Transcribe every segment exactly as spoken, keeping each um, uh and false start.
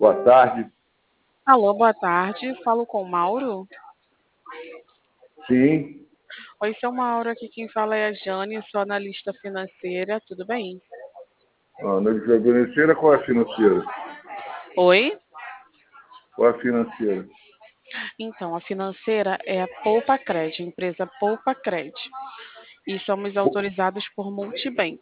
Boa tarde. Alô, boa tarde. Falo com o Mauro. Sim. Oi, seu Mauro. Aqui quem fala é a Jane, sou analista financeira. Tudo bem? Ah, na financeira, qual é a financeira? Oi? Qual é a financeira? Então, a financeira é a Poupa Cred, a empresa Poupa Cred. E somos autorizados por Multibank.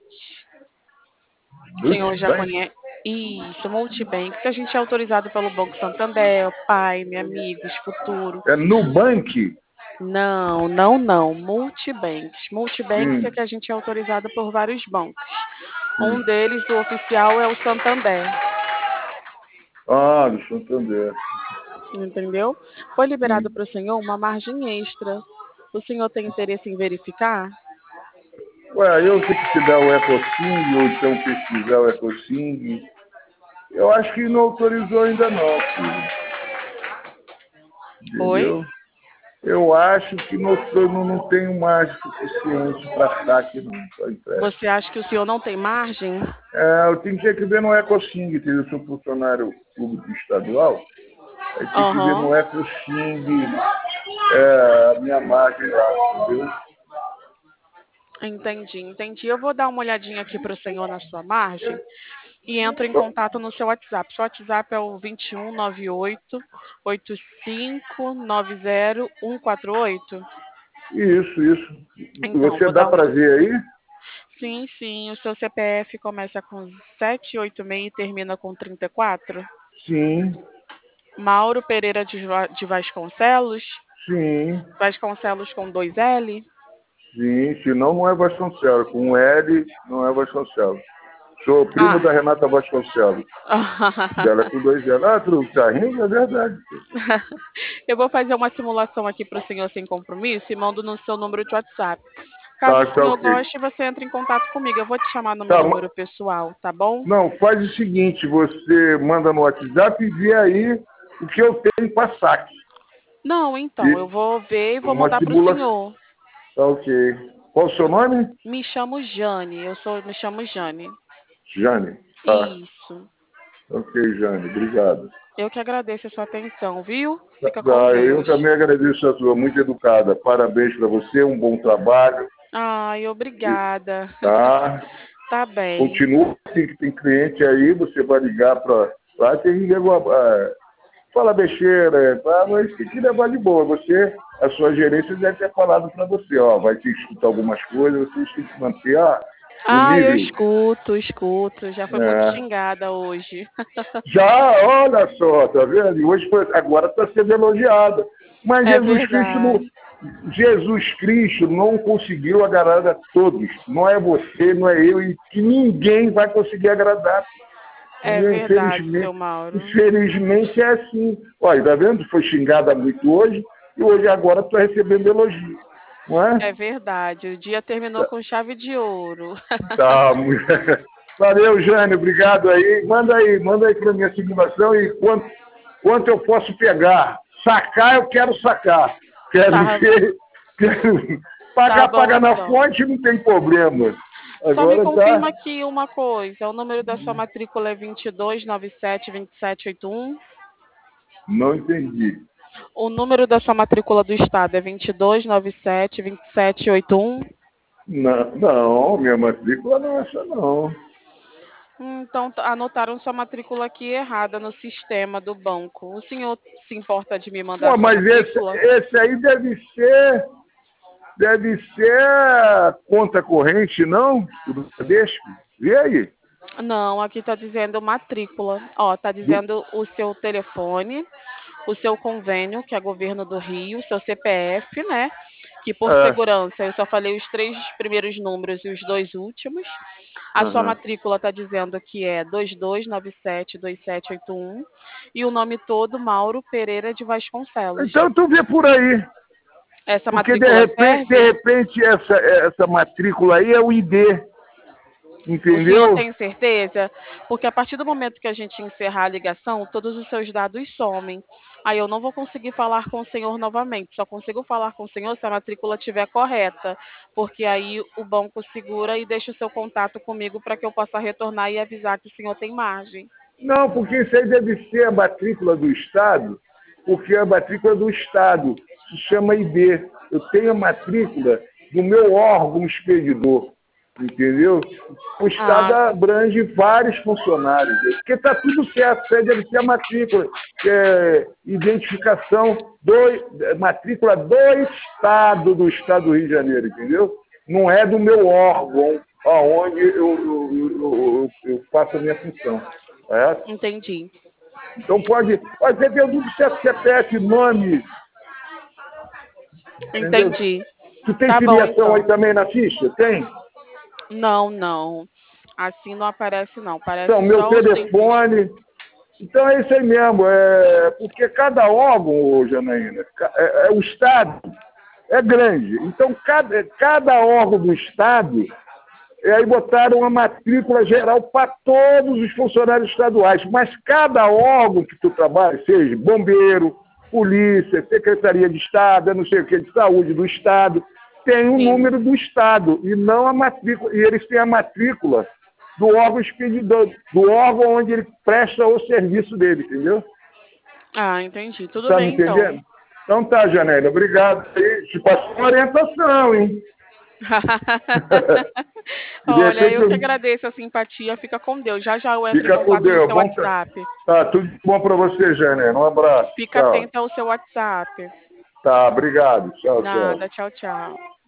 O senhor já Multibank? conhece? Isso, Multibank. A gente é autorizado pelo Banco Santander, Pai, Amigos, Futuro. É Nubank? Não, não, não. Multibanks. Multibanks é Hum, que a gente é autorizado por vários bancos. Um hum. deles, o oficial, é o Santander. Ah, do Santander. Entendeu? Foi liberado Hum. para o senhor uma margem extra. O senhor tem interesse em verificar? Ué, eu tenho que te dar o EcoSing, ou então pesquisar o EcoSing. Eu acho que não autorizou ainda não, filho. Oi? Entendeu? Eu acho que não, não, não tenho margem suficiente para saque, não, para empréstimo. Você acha que o senhor não tem margem? É, eu tenho que ver no EcoSing, que eu sou funcionário público estadual. Aí tem que ver Aham. no EcoSing é, a minha margem lá, entendeu? Entendi, entendi. Eu vou dar uma olhadinha aqui para o senhor na sua margem e entro em contato no seu WhatsApp. Seu WhatsApp é o vinte e um, noventa e oito, oitenta e cinco, noventa e um, quarenta e oito? Isso, isso. Então, Você vou dá dar um. para ver aí? Sim, sim. O seu C P F começa com sete oito seis e termina com trinta e quatro? Sim, Mauro Pereira de Va- de Vasconcelos? sim, Vasconcelos com dois L? sim. Senão não é Vasconcelos. Com L não é Vasconcelos. Sou primo da Ah. Renata Vasconcelos. Dela é com dois L. Ah, tu tá rindo? É verdade. Eu vou fazer uma simulação aqui para o senhor sem compromisso e mando no seu número de WhatsApp. Caso Tá, o tá senhor ok. goste, você entra em contato comigo. Eu vou te chamar no meu Tá, ma- número pessoal, tá bom? não, faz o seguinte, você manda no WhatsApp e vê aí o que eu tenho para saque. Não, então, eu E vou ver e vou uma mandar para o simulação. senhor. Tá ok. Qual o seu nome? Me chamo Jane, eu sou, me chamo Jane. Jane. Tá. Isso. Ok, Jane. Obrigado. Eu que agradeço a sua atenção, viu? Tá, Fica com tá, eu Deus. também agradeço a sua, muito educada. Parabéns para você, um bom trabalho. Ai, obrigada. Tá? Tá bem. Continua assim, que tem cliente aí, você vai ligar para lá, tem que levar, fala besteira, tá? Mas tem que levar de boa. Você, a sua gerência deve ter falado para você, ó, vai ter que escutar algumas coisas, vocês têm que manter ó, o Ah, eu nível. escuto, escuto. Já foi muito É. xingada hoje. Já, olha só, tá vendo? E hoje, foi- agora está sendo elogiada. Mas É Jesus Cristo não, verdade. Jesus Cristo não conseguiu agradar a todos. Não é você, não é eu, e que ninguém vai conseguir agradar. É Entendeu? verdade, seu Infelizmente, Mauro. infelizmente é assim. Olha, tá vendo? Foi xingada muito hoje, e hoje agora estou recebendo elogio. Não é? É verdade. O dia terminou com chave de ouro. Tá, mulher. Valeu, Jânio, obrigado aí. Manda aí, manda aí para minha simulação e quanto, quanto eu posso pegar. Sacar, eu quero sacar. Quero Tá, ver, quero tá pagar, bom pagar na então. fonte, não tem problema. Só me Agora tá. confirma aqui uma coisa. O número da sua matrícula é vinte e dois, noventa e sete, vinte e sete, oitenta e um? Não entendi. O número da sua matrícula do estado é vinte e dois, noventa e sete, vinte e sete, oitenta e um? Não, não, minha matrícula não é essa, não. Hum, Então, t- anotaram sua matrícula aqui errada no sistema do banco. O senhor se importa de me mandar Pô, sua mas esse, matrícula? esse aí deve ser, deve ser a conta corrente, não? Do Bradesco? Vê aí. Não, aqui está dizendo matrícula. Ó, está Do, dizendo o seu telefone, o seu convênio, que é governo do Rio, seu C P F, né? Que por é, segurança eu só falei os três primeiros números e os dois últimos. A sua aham. matrícula está dizendo que é dois dois nove sete dois sete oito um e o nome todo Mauro Pereira de Vasconcelos. Então tu vê por aí. Essa Porque de matrícula repente, de serve? repente essa, essa matrícula aí é o I D, O senhor entendeu? tem certeza? Porque a partir do momento que a gente encerrar a ligação, todos os seus dados somem. Aí eu não vou conseguir falar com o senhor novamente. Só consigo falar com o senhor se a matrícula estiver correta. Porque aí o banco segura e deixa o seu contato comigo para que eu possa retornar e avisar que o senhor tem margem. Não, porque isso aí deve ser a matrícula do Estado, porque é a matrícula do Estado se chama I D. Eu tenho a matrícula do meu órgão expedidor, entendeu? O Estado Ah, abrange vários funcionários, porque está tudo certo, isso aí deve ser a matrícula, que é identificação, do, matrícula do Estado, do Estado do Rio de Janeiro, entendeu? Não é do meu órgão, aonde eu, eu, eu, eu, eu faço a minha função. É? entendi. Então pode, pode ter tudo certo, C P F, nome, entendeu? Entendi. Tu tem Tá bom, filiação aí então. também na ficha? Tem? Não, não. Assim não aparece, não. Então, Parece meu só os dentistas. telefone. Então é isso aí mesmo. É, porque cada órgão, ô, Janaína, ca- é, é, o Estado é grande. Então, cada, cada órgão do Estado, e aí botaram uma matrícula geral para todos os funcionários estaduais. Mas cada órgão que tu trabalha, seja bombeiro, polícia, secretaria de Estado, eu não sei o que, de saúde do Estado, tem o Sim. número do Estado e não a matrícula. E eles têm a matrícula do órgão expedidor, do órgão onde ele presta o serviço dele, entendeu? Ah, entendi. Tudo Tá me bem, então. entendendo? Então tá, Janela, obrigado. aí. Te passou uma orientação, hein? E de Olha, repente eu que eu- agradeço a simpatia. Fica com Deus. Já já eu entro em fica com contato no Deus. seu Bom, tra- WhatsApp. tá, tudo de bom para você, Janela. Um abraço. Fica Tchau. atenta ao seu WhatsApp. Tá, obrigado. Tchau, tchau. Nada. Tchau, tchau.